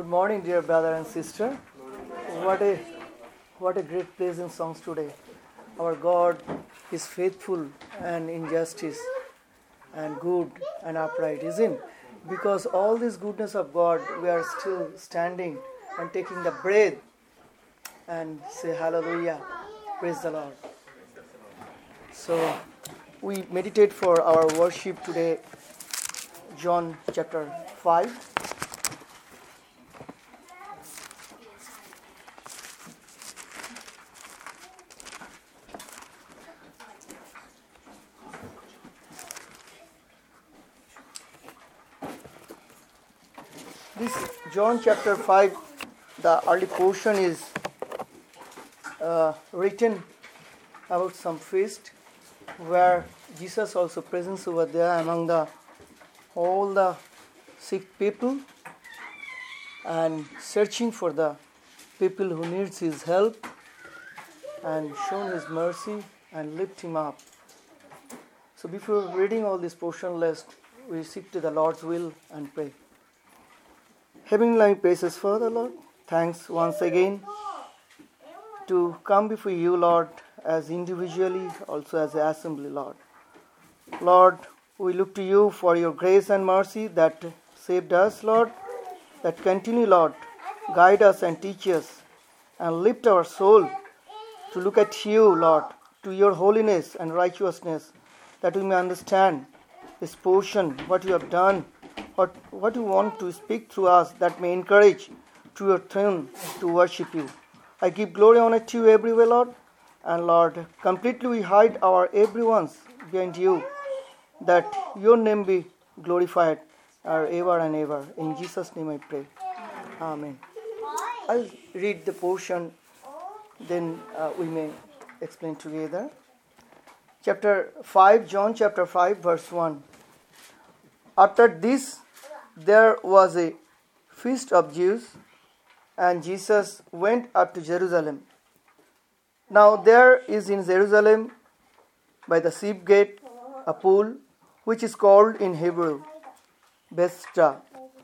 Good morning, dear brother and sister. What a great pleasant songs today. Our God is faithful and in justice and good and upright, isn't it? Because all this goodness of God, we are still standing and taking the breath and say hallelujah, praise the Lord. So we meditate for our worship today, John chapter 5. This John chapter 5, the early portion is written about some feast where Jesus also presents over there among all the sick people and searching for the people who needs his help and shown his mercy and lift him up. So before reading all this portion, lest we seek to the Lord's will and pray. Heavenly praises Father, Lord, thanks once again to come before you, Lord, as individually, also as an assembly, Lord. Lord, we look to you for your grace and mercy that saved us, Lord, that continue, Lord, guide us and teach us and lift our soul to look at you, Lord, to your holiness and righteousness, that we may understand this portion, what you have done, what you want to speak through us, that may encourage to your throne to worship you. I give glory honor to you everywhere, Lord. And Lord, completely we hide our everyone's behind you, that your name be glorified ever and ever. In Jesus' name I pray. Amen. I'll read the portion, then we may explain together. Chapter 5, John chapter 5, verse 1. After this, there was a feast of Jews, and Jesus went up to Jerusalem. Now there is in Jerusalem, by the sheep gate, a pool, which is called in Hebrew, Bethesda,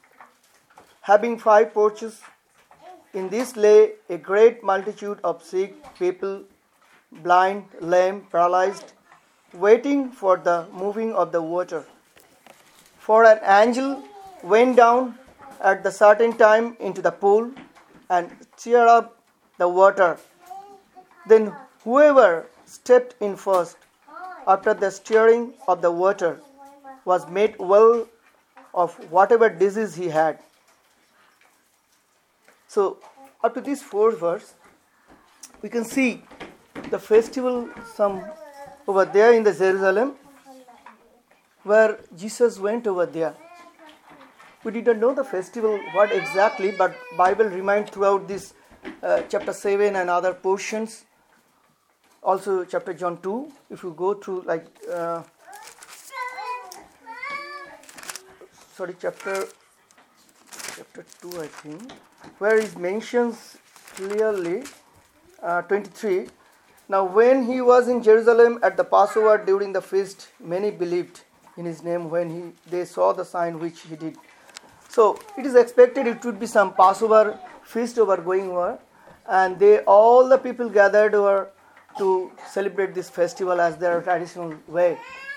having 5 porches. In this lay a great multitude of sick people, blind, lame, paralyzed, waiting for the moving of the water. For an angel went down at the certain time into the pool and stirred up the water. Then whoever stepped in first, after the stirring of the water, was made well of whatever disease he had. So, up to this 4th verse, we can see the festival some over there in the Jerusalem, where Jesus went over there. We did not know the festival, what exactly, but Bible reminds throughout this chapter 7 and other portions. Also chapter John 2, if you go through chapter 2 I think, where it mentions clearly 23. Now when he was in Jerusalem at the Passover during the feast, many believed in his name when they saw the sign which he did. So it is expected it would be some Passover feast over going over, and all the people gathered over to celebrate this festival as their traditional way.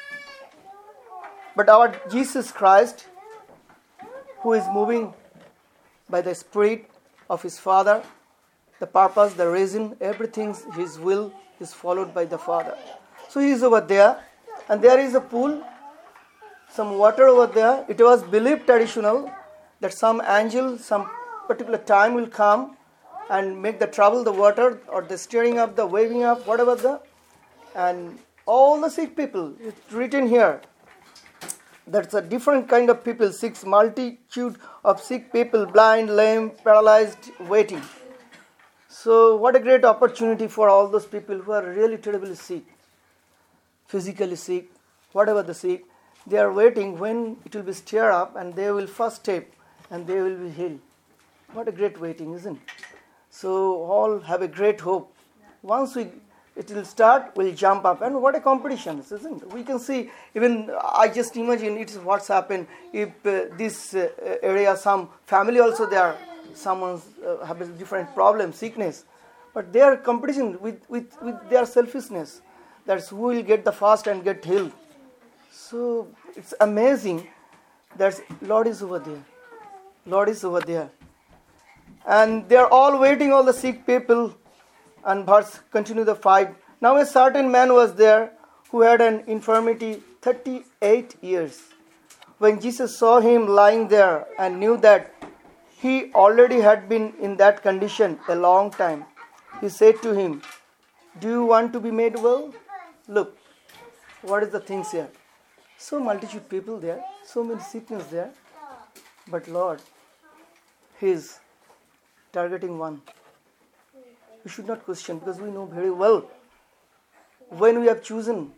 But our Jesus Christ, who is moving by the Spirit of his Father, the purpose, the reason, everything, his will is followed by the Father. So he is over there, and there is a pool, some water over there. It was believed traditional that some angel, some particular time will come and make the trouble, the water, or the stirring up, the waving up, whatever and all the sick people, it's written here. That's a different kind of people, multitude of sick people, blind, lame, paralyzed, waiting. So what a great opportunity for all those people who are really terribly sick, physically sick, whatever the sick. They are waiting when it will be stirred up and they will first step and they will be healed. What a great waiting, isn't it? So all have a great hope. Once it will start, we'll jump up. And what a competition, isn't it? We can see, even I just imagine it's what's happened if this area, some family also there someone has a different problem, sickness. But they are competition with their selfishness. That's who will get the fast and get healed. So it's amazing that Lord is over there. Lord is over there. And they are all waiting, all the sick people. And verse continue the 5. Now a certain man was there who had an infirmity 38 years. When Jesus saw him lying there and knew that he already had been in that condition a long time, he said to him, "Do you want to be made well?" Look, what is the things here? So multitude people there, so many sickness there. But Lord, He is targeting one. We should not question, because we know very well when we have chosen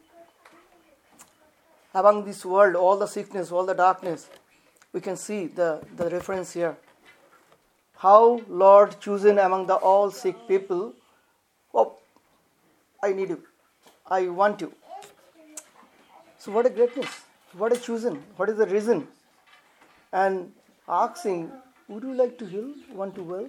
among this world all the sickness, all the darkness. We can see the reference here. How Lord chosen among the all sick people. Oh, I need you. I want you. So what a greatness. What a chosen. What is the reason? And asking, would you like to heal? Want to well?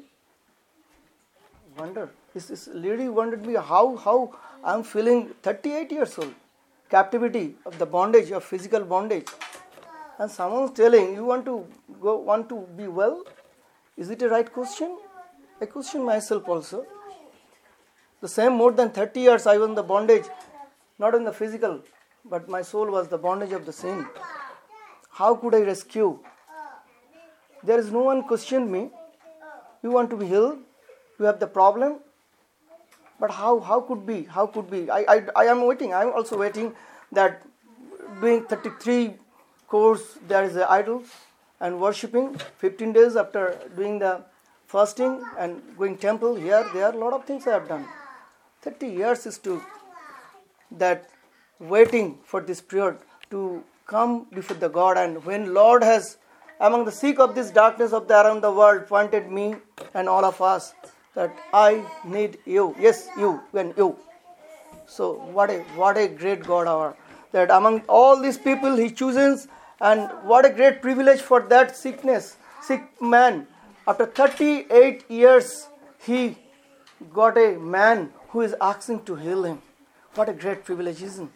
Wonder. This lady wondered me how I'm feeling 38 years old. Captivity of the bondage, of physical bondage. And someone's telling, you want to be well? Is it a right question? I question myself also. The same more than 30 years I was in the bondage, not in the physical, but my soul was the bondage of the sin. How could I rescue? There is no one questioned me. You want to be healed? You have the problem? But how could be? How could be? I am waiting. I am also waiting that doing 33 course there is an idol and worshipping 15 days after doing the fasting and going temple here, there, a lot of things I have done. 30 years is to that waiting for this period to come before the God. And when Lord has among the sick of this darkness of the around the world pointed me and all of us that I need you. Yes, you and you. So what a great God our, that among all these people He chooses, and what a great privilege for that sick man. After 38 years He got a man who is asking to heal him. What a great privilege, isn't it?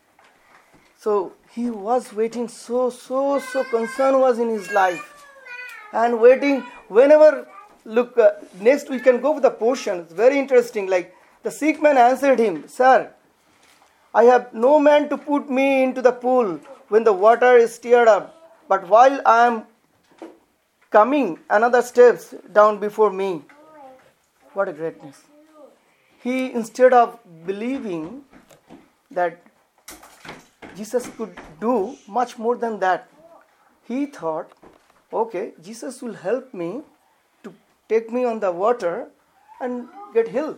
So he was waiting, so concern was in his life. And waiting, whenever, look, next we can go with the portion. It's very interesting. Like, the sick man answered him, "Sir, I have no man to put me into the pool when the water is stirred up. But while I am coming, another steps down before me." What a greatness. He, instead of believing that Jesus could do much more than that, he thought, okay, Jesus will help me to take me on the water and get healed.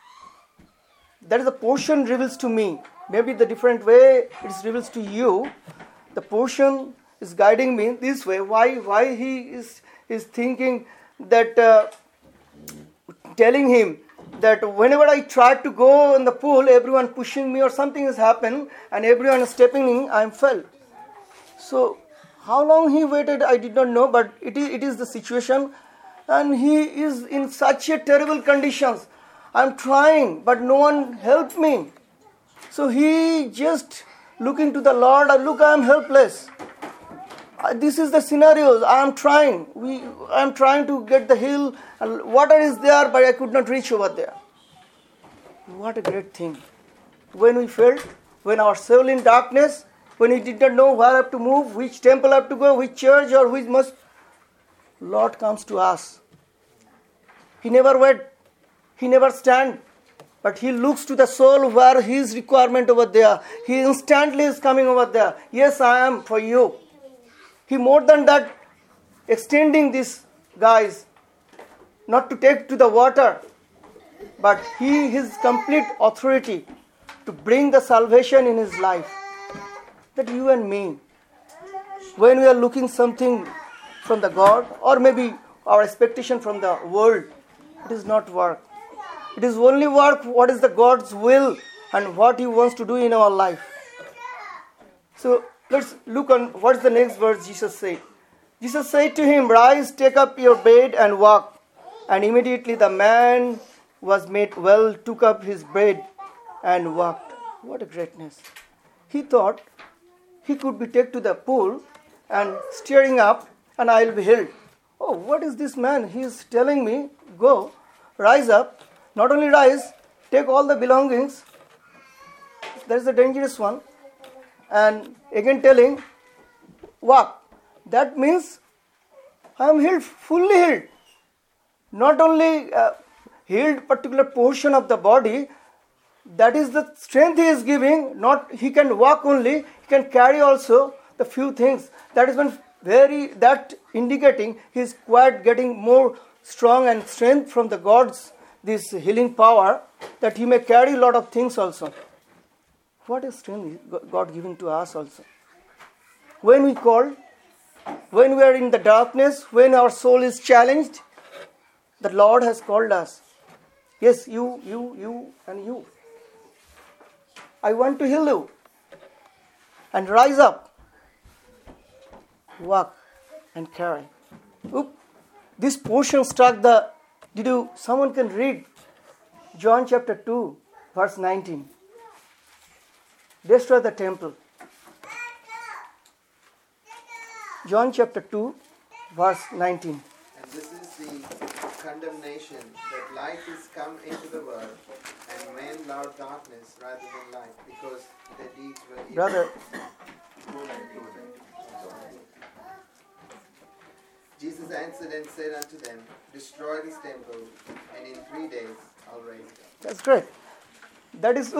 That is the portion reveals to me. Maybe the different way it reveals to you. The portion is guiding me this way. Why he is thinking that, telling him that whenever I try to go in the pool, everyone pushing me or something has happened and everyone is stepping in, I am fell. So how long he waited, I did not know, but it is the situation, and he is in such a terrible conditions. I am trying, but no one helped me. So he just looking to the Lord, look, I am helpless. This is the scenarios. I am trying. I am trying to get the hill, and water is there, but I could not reach over there. What a great thing. When we felt, when our soul in darkness, when we did not know where I have to move, which temple I have to go, which church or which must, Lord comes to us. He never wait. He never stand. But He looks to the soul where His requirement over there. He instantly is coming over there. Yes, I am for you. He more than that, extending these guys, not to take to the water, but His complete authority to bring the salvation in his life. That you and me, when we are looking something from the God, or maybe our expectation from the world, it is not work. It is only work what is the God's will and what He wants to do in our life. So let's look on what is the next verse Jesus said. Jesus said to him, "Rise, take up your bed and walk." And immediately the man was made well, took up his bed, and walked. What a greatness. He thought he could be taken to the pool and stirring up, and I will be healed. Oh, what is this man? He is telling me, go, rise up. Not only rise, take all the belongings. That is the dangerous one. And again telling, walk. That means I am healed, fully healed. Not only healed particular portion of the body, that is the strength he is giving. Not he can walk only, he can carry also the few things. That is when that indicating he is quite getting more strong and strength from the God's this healing power, that he may carry a lot of things also. What is strength God giving to us also? When we call, when we are in the darkness, when our soul is challenged, the Lord has called us. Yes, you, and you. I want to heal you. And rise up. Walk and carry. This portion struck someone can read John chapter 2, verse 19. Destroy the temple. John chapter 2, verse 19. And this is the condemnation, that light is come into the world, and men love darkness rather than light, because their deeds were evil. Brother. Jesus answered and said unto them, destroy this temple, and in 3 days I'll raise it up. That's great. That is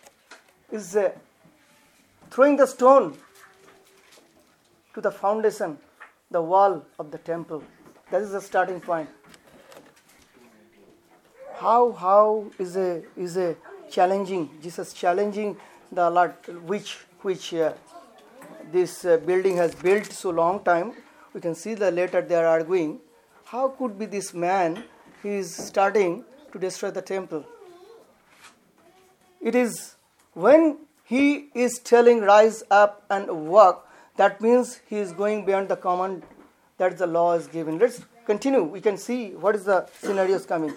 throwing the stone to the foundation, the wall of the temple. That is the starting point. How is a challenging, Jesus challenging the Lord, which this building has built so long time. We can see that later they are arguing. How could be this man, he is starting to destroy the temple? It is when he is telling rise up and walk, that means he is going beyond the command that the law is given. Let's continue. We can see what is the scenarios coming.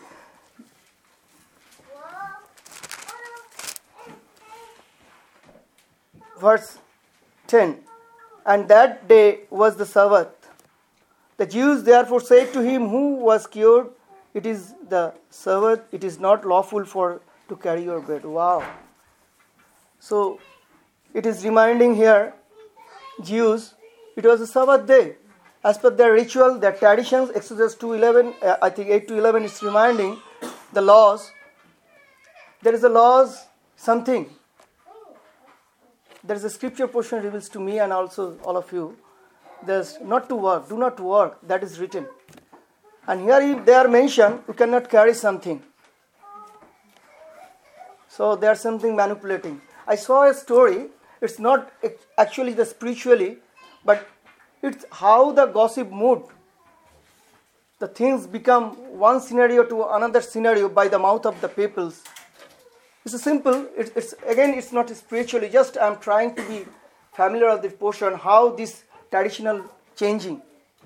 Verse 10. And that day was the Sabbath. The Jews therefore said to him who was cured, it is the Sabbath, it is not lawful to carry your bed. Wow. So, it is reminding here, Jews, it was a Sabbath day. As per their ritual, their traditions, Exodus 2:11, I think 8-11 is reminding the laws. There is a laws, something. There is a scripture portion reveals to me and also all of you. There's not to work, do not work, that is written. And here they are mentioned, you cannot carry something. So they are something manipulating. I saw a story, it's not actually the spiritually, but it's how the gossip moved. The things become one scenario to another scenario by the mouth of the peoples. It's a simple, it's not spiritually, just I'm trying to be familiar with this portion, how this traditional changing.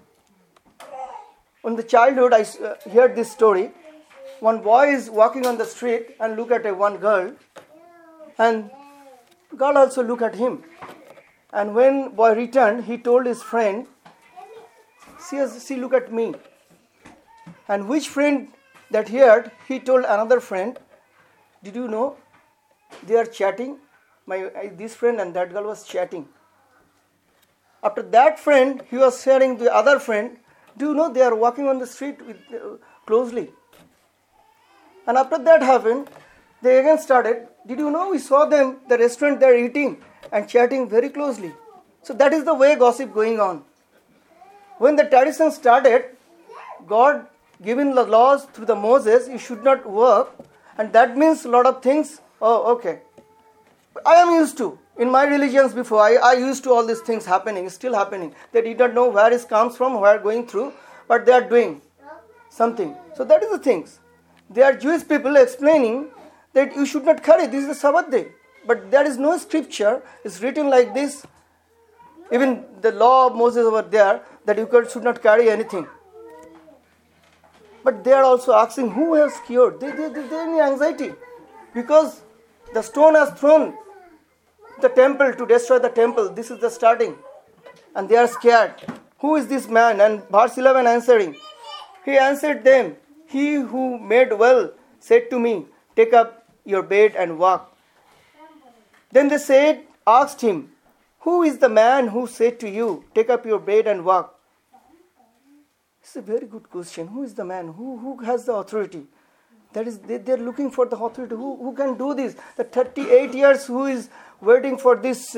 In the childhood, I heard this story. One boy is walking on the street and look at one girl, and girl also look at him. And when boy returned, he told his friend, see, look at me. And which friend that heard, he told another friend, did you know they are chatting? This friend and that girl was chatting. After that friend, he was sharing the other friend, do you know they are walking on the street closely? And after that happened, they again started, did you know we saw them, the restaurant they are eating and chatting very closely. So that is the way gossip going on. When the tradition started, God given the laws through the Moses, you should not work, and that means a lot of things, oh okay. I am used to, in my religions before, I used to all these things happening, still happening. They did not know where it comes from, where going through, but they are doing something. So that is the things. They are Jewish people explaining that you should not carry, this is the Sabbath day. But there is no scripture, it's written like this. Even the law of Moses over there, that you should not carry anything. But they are also asking, who has cured? They are in anxiety. Because the stone has thrown the temple to destroy the temple. This is the starting. And they are scared. Who is this man? And verse 11 answering. He answered them, he who made well said to me, take up your bed and walk. Then they asked him, who is the man who said to you, take up your bed and walk? It's a very good question. Who is the man? Who has the authority? That is, they're looking for the authority. Who can do this? The 38 years who is waiting for this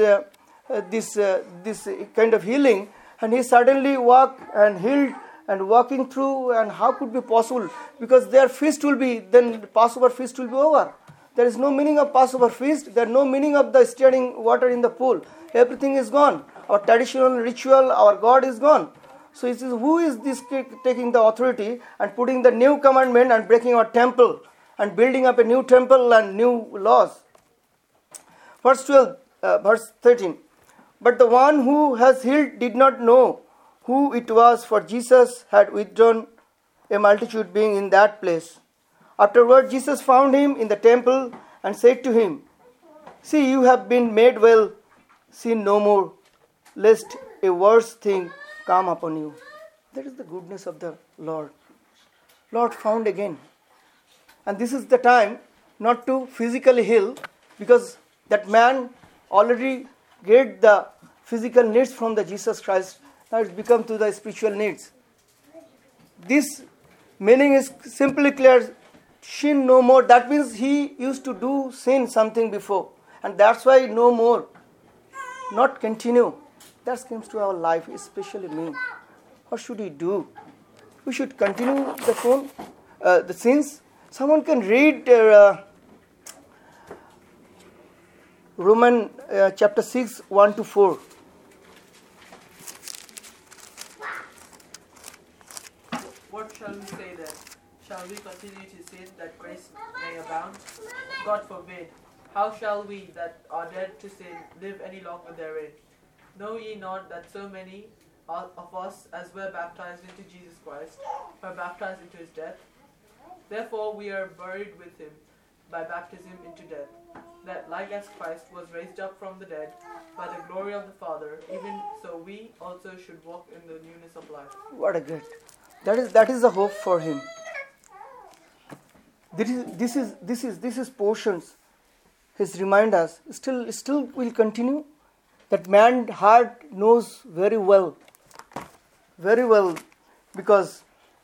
kind of healing, and he suddenly walked and healed and walking through, and how could be possible? Because their feast will be, then Passover feast will be over. There is no meaning of Passover feast. There is no meaning of the stirring water in the pool. Everything is gone. Our traditional ritual, our God is gone. So it is, who is this taking the authority and putting the new commandment and breaking our temple and building up a new temple and new laws? Verse 12, verse 13. But the one who has healed did not know who it was, for Jesus had withdrawn, a multitude being in that place. Afterward, Jesus found him in the temple and said to him, see, you have been made well. Sin no more, lest a worse thing come upon you. That is the goodness of the Lord. Lord found again. And this is the time not to physically heal, because that man already get the physical needs from the Jesus Christ. Now it's become to the spiritual needs. This meaning is simply clear. Sin no more. That means he used to do sin something before. And that's why no more. Not continue. That comes to our life, especially me. What should we do? We should continue the sins. Someone can read Romans chapter 6, 1 to 4. What shall we say then? Shall we continue to sin that grace may abound? God forbid. How shall we that are dead to sin live any longer therein? Know ye not that so many of us as were baptized into Jesus Christ were baptized into his death? Therefore we are buried with him by baptism into death, that like as Christ was raised up from the dead by the glory of the Father, even so we also should walk in the newness of life. What a great! That is the hope for him. This is portions. He's remind us. Still will continue. That man's heart knows very well, because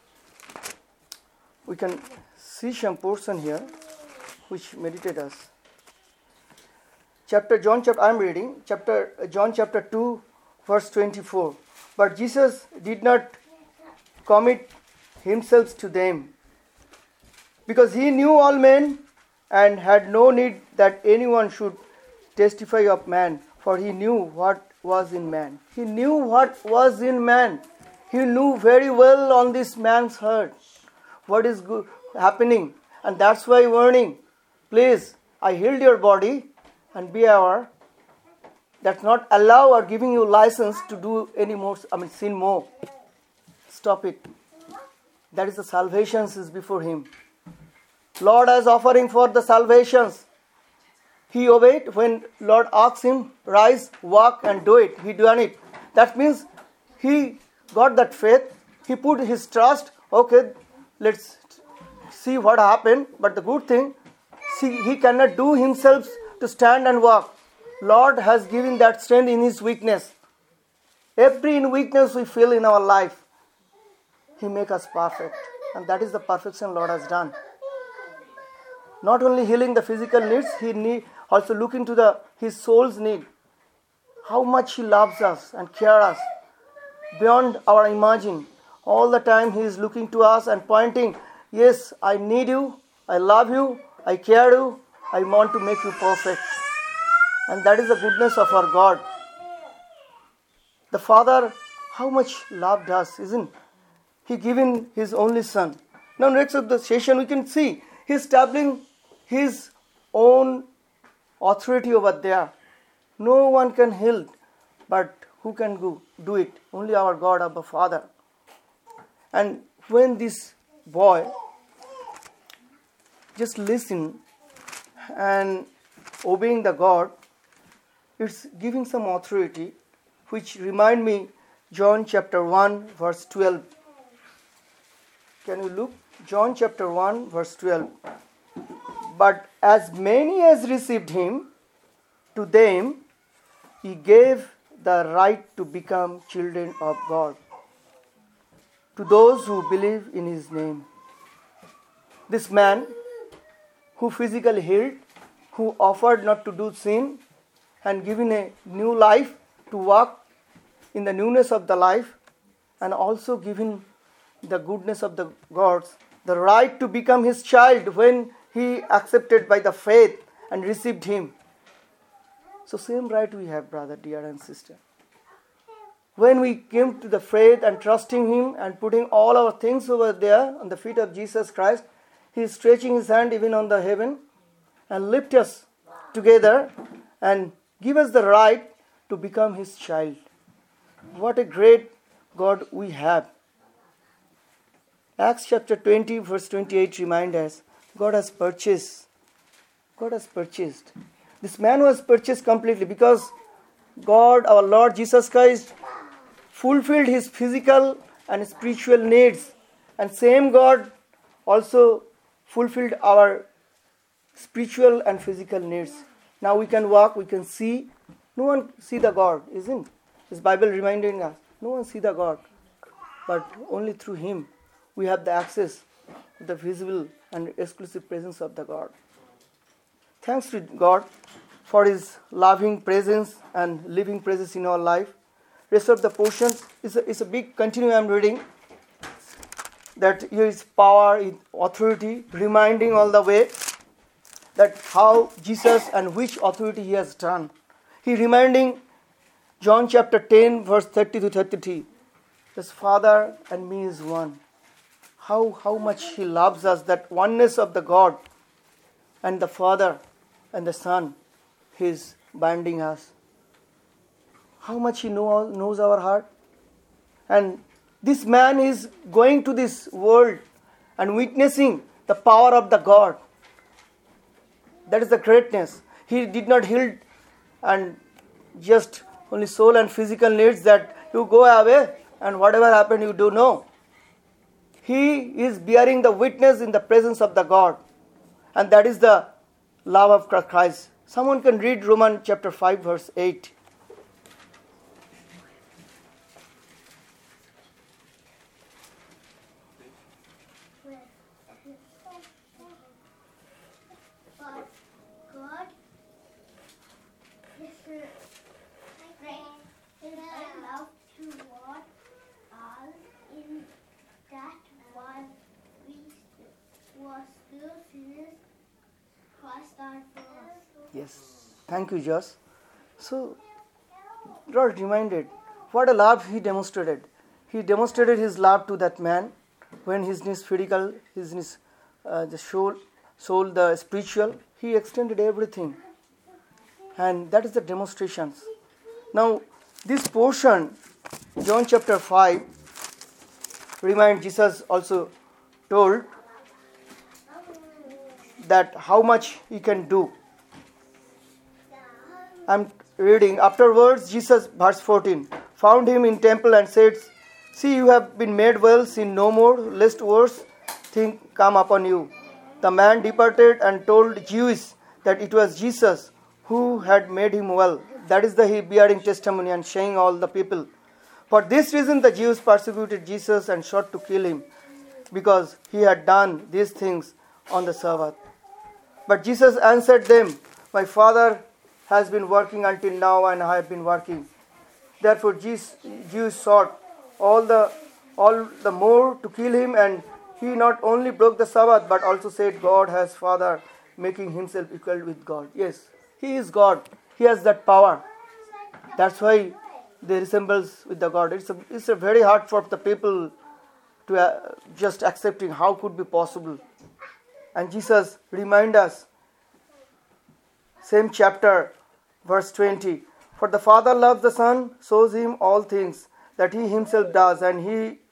we can see some portion here, which meditate us. I'm reading John chapter 2, verse 24. But Jesus did not commit himself to them, because he knew all men and had no need that anyone should testify of man, for he knew what was in man. He knew what was in man. He knew very well on this man's heart what is happening, and that's why warning. Please, I healed your body, and be aware. That's not allow or giving you license to do any more. Sin more. Stop it. That is the salvations is before him. Lord is offering for the salvations. He obeyed when Lord asked him, rise, walk and do it. He done it. That means he got that faith. He put his trust. Okay, let's see what happened. But the good thing, see, he cannot do himself to stand and walk. Lord has given that strength in his weakness. Every weakness we feel in our life, he make us perfect. And that is the perfection Lord has done. Not only healing the physical needs, he also look into his soul's need. How much he loves us and cares us beyond our imagine. All the time he is looking to us and pointing, yes, I need you, I love you, I care you, I want to make you perfect. And that is the goodness of our God. The Father, how much loved us, isn't he? Given his only Son. Now next of the session we can see he establishing his own authority over there. No one can heal, but who can do it? Only our God, our Father. And when this boy, just listen and obeying the God, it's giving some authority, which remind me John chapter 1 verse 12. Can you look? John chapter 1 verse 12. But as many as received him, to them he gave the right to become children of God, to those who believe in his name. This man who physically healed, who offered not to do sin and given a new life to walk in the newness of the life, and also given the goodness of the gods, the right to become his child when he accepted by the faith and received him. So same right we have, brother, dear and sister. When we came to the faith and trusting him and putting all our things over there on the feet of Jesus Christ, he is stretching his hand even on the heaven and lift us together and give us the right to become his child. What a great God we have. Acts chapter 20 verse 28 reminds us, God has purchased. This man was purchased completely because God, our Lord Jesus Christ, fulfilled his physical and spiritual needs. And same God also fulfilled our spiritual and physical needs. Now we can walk, we can see. No one see the God, isn't it? This Bible reminding us, no one see the God. But only through him we have the access to the visible and exclusive presence of the God. Thanks to God for his loving presence and living presence in our life. Rest of the portion is a big continuum I'm reading. That here is power, authority, reminding all the way that how Jesus and which authority he has done. He reminding John chapter 10 verse 30 to 33. His Father and me is one. How much he loves us, that oneness of the God and the Father and the Son, he is binding us. How much he knows our heart. And this man is going to this world and witnessing the power of the God. That is the greatness. He did not heal and just only soul and physical needs that you go away and whatever happened you do know. He is bearing the witness in the presence of the God. And that is the love of Christ. Someone can read Romans chapter 5 verse 8. But God is love toward us in that while we were still sinners, Christ died for us. Yes. Thank you, Josh. So, God reminded what a love he demonstrated. He demonstrated his love to that man when his physical, the soul, the spiritual, he extended everything. And that is the demonstrations. Now, this portion, John chapter 5, remind Jesus also told that how much he can do. I'm reading. Afterwards, Jesus, verse 14, found him in temple and said, "See, you have been made well, sin no more, lest worse thing come upon you." The man departed and told Jews that it was Jesus who had made him well. That is the he bearing testimony and showing all the people. For this reason the Jews persecuted Jesus and sought to kill him, because he had done these things on the Sabbath. But Jesus answered them, "My Father has been working until now, and I have been working." Therefore Jews sought all the more to kill him, and he not only broke the Sabbath, but also said, "God has Father," making himself equal with God. Yes, he is God. He has that power. That's why they resembles with the God. It's a very hard for the people to just accepting how could be possible. And Jesus remind us, same chapter, verse 20, "For the Father loves the Son, shows him all things that he himself does, and he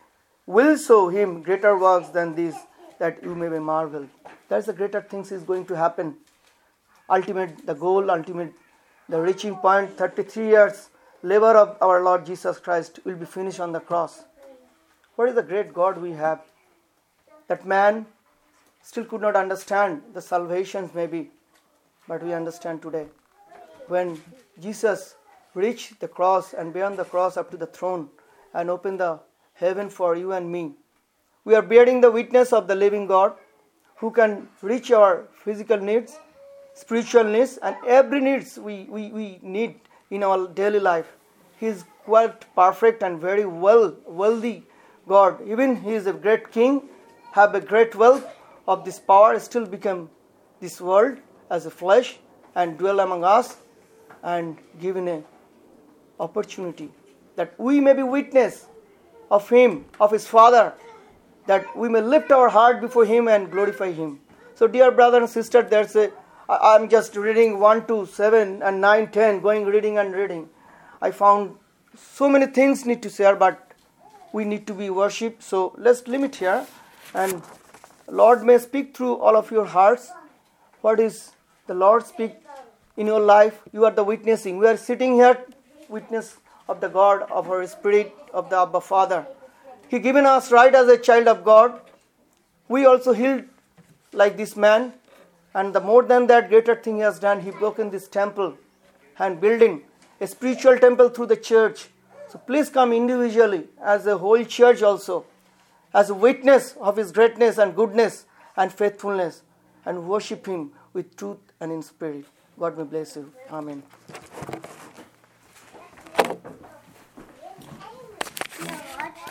will show him greater works than these, that you may be marveled. That's the greater things is going to happen. Ultimate, the goal, the reaching point, 33 years labor of our Lord Jesus Christ will be finished on the cross. What is the great God we have? That man still could not understand the salvations maybe, but we understand today. When Jesus reached the cross and beyond the cross up to the throne and opened the heaven for you and me, we are bearing the witness of the living God who can reach our physical needs, spiritual needs, and every needs we need in our daily life. He is quite perfect and very wealthy God. Even He is a great King, have a great wealth of this power, still become this world as a flesh and dwell among us and given an opportunity that we may be witness of Him, of His Father, that we may lift our heart before Him and glorify Him. So dear brother and sister, I'm just reading 1 to 7 and 9, 10, reading and reading. I found so many things need to share, but we need to be worshipped. So let's limit here, and Lord may speak through all of your hearts. What is the Lord speak in your life? You are the witnessing. We are sitting here, witness of the God, of our Spirit, of the Abba Father. He given us right as a child of God. We also healed like this man. And the more than that, greater thing He has done. He broken this temple and building a spiritual temple through the church. So please come individually as a whole church also, as a witness of His greatness and goodness and faithfulness, and worship Him with truth and in spirit. God may bless you. Amen.